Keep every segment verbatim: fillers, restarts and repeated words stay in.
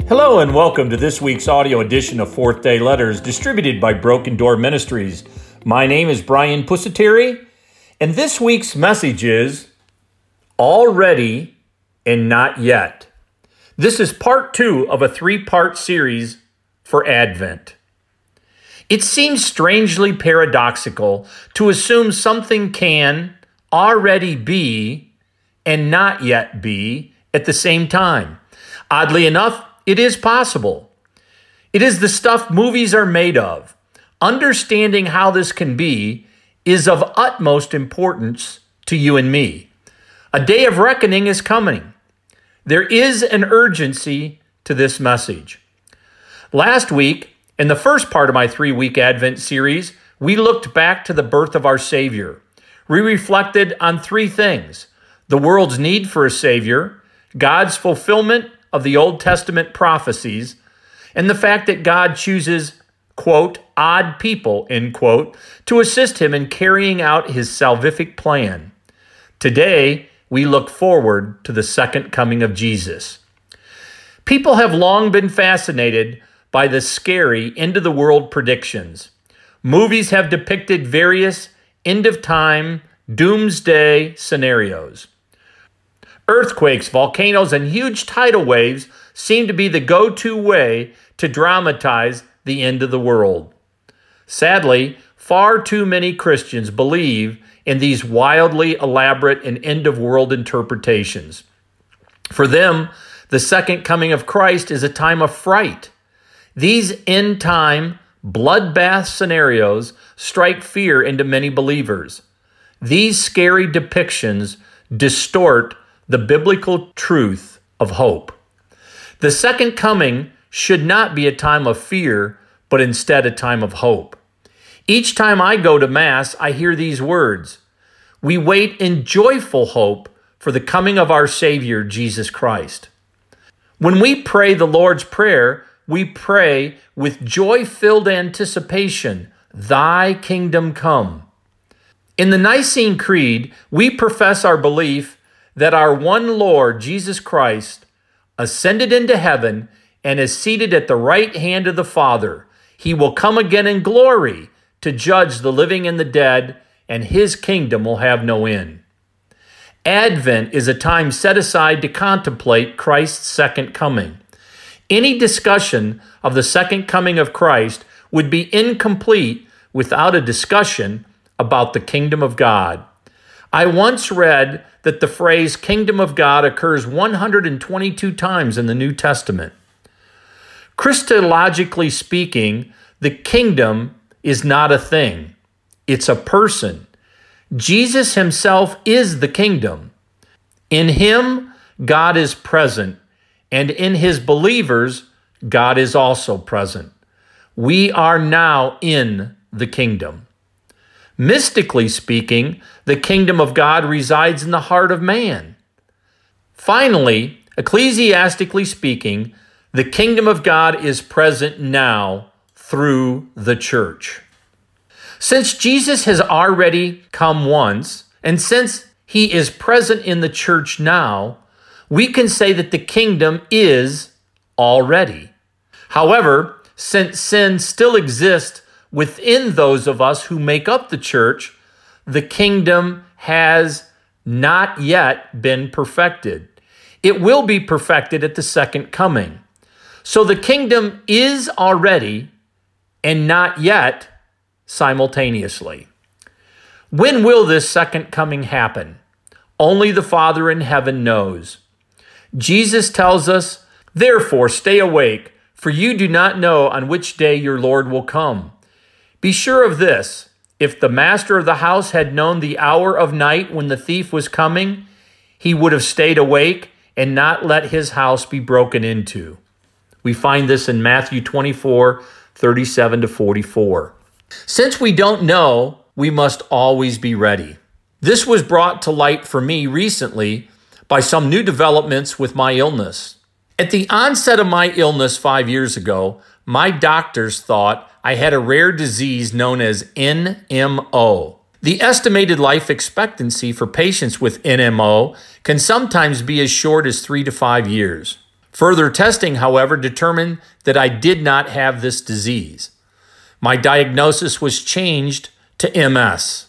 Hello and welcome to this week's audio edition of Fourth Day Letters, distributed by Broken Door Ministries. My name is Brian Pusateri, and this week's message is Already and Not Yet. This is part two of a three-part series for Advent. It seems strangely paradoxical to assume something can already be and not yet be at the same time. Oddly enough, it is possible. It is the stuff movies are made of. Understanding how this can be is of utmost importance to you and me. A day of reckoning is coming. There is an urgency to this message. Last week, in the first part of my three-week Advent series, we looked back to the birth of our Savior. We reflected on three things: the world's need for a Savior, God's fulfillment of the Old Testament prophecies, and the fact that God chooses, quote, odd people, end quote, to assist him in carrying out his salvific plan. Today, we look forward to the second coming of Jesus. People have long been fascinated by the scary end-of-the-world predictions. Movies have depicted various end-of-time, doomsday scenarios. Earthquakes, volcanoes, and huge tidal waves seem to be the go-to way to dramatize the end of the world. Sadly, far too many Christians believe in these wildly elaborate and end-of-world interpretations. For them, the second coming of Christ is a time of fright. These end-time, bloodbath scenarios strike fear into many believers. These scary depictions distort the biblical truth of hope. The second coming should not be a time of fear, but instead a time of hope. Each time I go to Mass, I hear these words: we wait in joyful hope for the coming of our Savior, Jesus Christ. When we pray the Lord's Prayer, we pray with joy-filled anticipation, Thy kingdom come. In the Nicene Creed, we profess our belief that our one Lord, Jesus Christ, ascended into heaven and is seated at the right hand of the Father. He will come again in glory to judge the living and the dead, and his kingdom will have no end. Advent is a time set aside to contemplate Christ's second coming. Any discussion of the second coming of Christ would be incomplete without a discussion about the kingdom of God. I once read that the phrase kingdom of God occurs one hundred twenty-two times in the New Testament. Christologically speaking, the kingdom is not a thing. It's a person. Jesus himself is the kingdom. In him, God is present, and in his believers, God is also present. We are now in the kingdom. Mystically speaking, the kingdom of God resides in the heart of man. Finally, ecclesiastically speaking, the kingdom of God is present now through the church. Since Jesus has already come once, and since he is present in the church now, we can say that the kingdom is already. However, since sin still exists within those of us who make up the church, the kingdom has not yet been perfected. It will be perfected at the second coming. So the kingdom is already and not yet simultaneously. When will this second coming happen? Only the Father in heaven knows. Jesus tells us, "Therefore stay awake, for you do not know on which day your Lord will come. Be sure of this, if the master of the house had known the hour of night when the thief was coming, he would have stayed awake and not let his house be broken into." We find this in Matthew twenty-four, thirty-seven to forty-four. Since we don't know, we must always be ready. This was brought to light for me recently by some new developments with my illness. At the onset of my illness five years ago, my doctors thought I had a rare disease known as N M O. The estimated life expectancy for patients with N M O can sometimes be as short as three to five years. Further testing, however, determined that I did not have this disease. My diagnosis was changed to M S.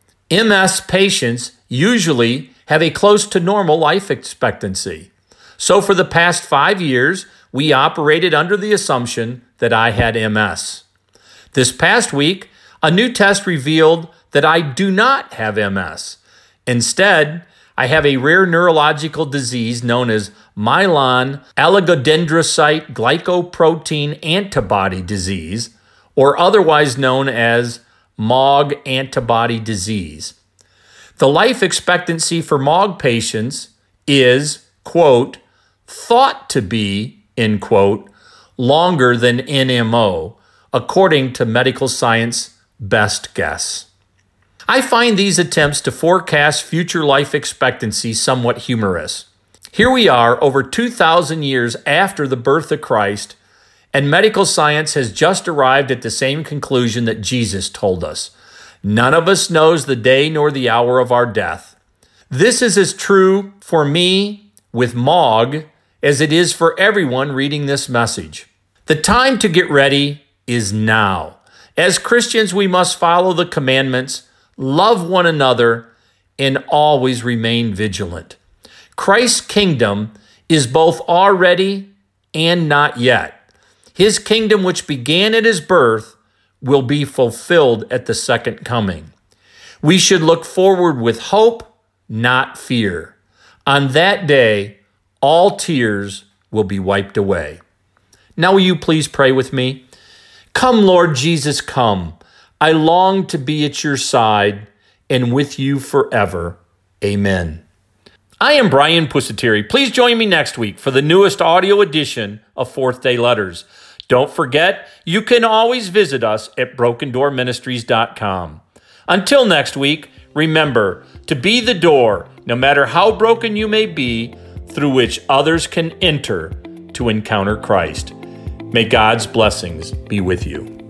M S patients usually have a close to normal life expectancy. So for the past five years, we operated under the assumption that I had M S. This past week, a new test revealed that I do not have M S. Instead, I have a rare neurological disease known as myelin oligodendrocyte glycoprotein antibody disease, or otherwise known as M O G antibody disease. The life expectancy for M O G patients is, quote, thought to be, end quote, longer than N M O, according to medical science best guess. I find these attempts to forecast future life expectancy somewhat humorous. Here we are over two thousand years after the birth of Christ, and medical science has just arrived at the same conclusion that Jesus told us. None of us knows the day nor the hour of our death. This is as true for me with M O G as it is for everyone reading this message. The time to get ready is now. As Christians, we must follow the commandments, love one another, and always remain vigilant. Christ's kingdom is both already and not yet. His kingdom, which began at his birth, will be fulfilled at the second coming. We should look forward with hope, not fear. On that day, all tears will be wiped away. Now will you please pray with me? Come, Lord Jesus, come. I long to be at your side and with you forever. Amen. I am Brian Pusateri. Please join me next week for the newest audio edition of Fourth Day Letters. Don't forget, you can always visit us at broken door ministries dot com. Until next week, remember to be the door, no matter how broken you may be, through which others can enter to encounter Christ. May God's blessings be with you.